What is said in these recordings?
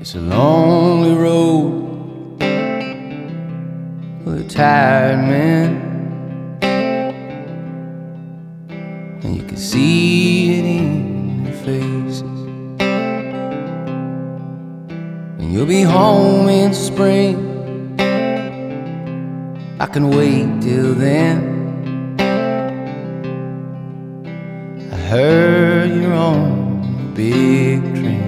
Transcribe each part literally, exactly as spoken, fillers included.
It's a lonely road for a tired man, and you can see it in their faces. And you'll be home in spring, I can wait till then. I heard you're on a big train,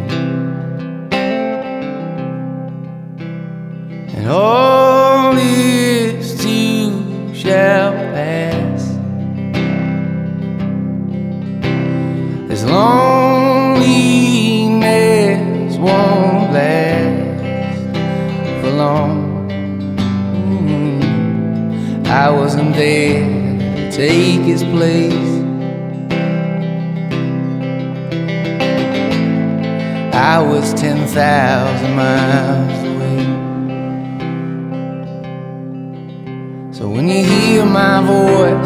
and all this too shall pass. This loneliness won't last for long. mm. I wasn't there to take his place. I was ten thousand miles away. So when you hear my voice,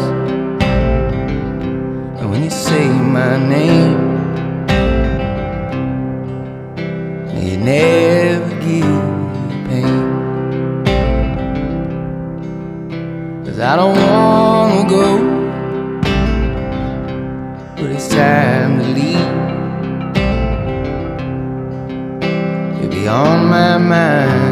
and when you say my name, may it never give you pain. 'Cause I don't wanna go, but it's time to leave. You'll be on my mind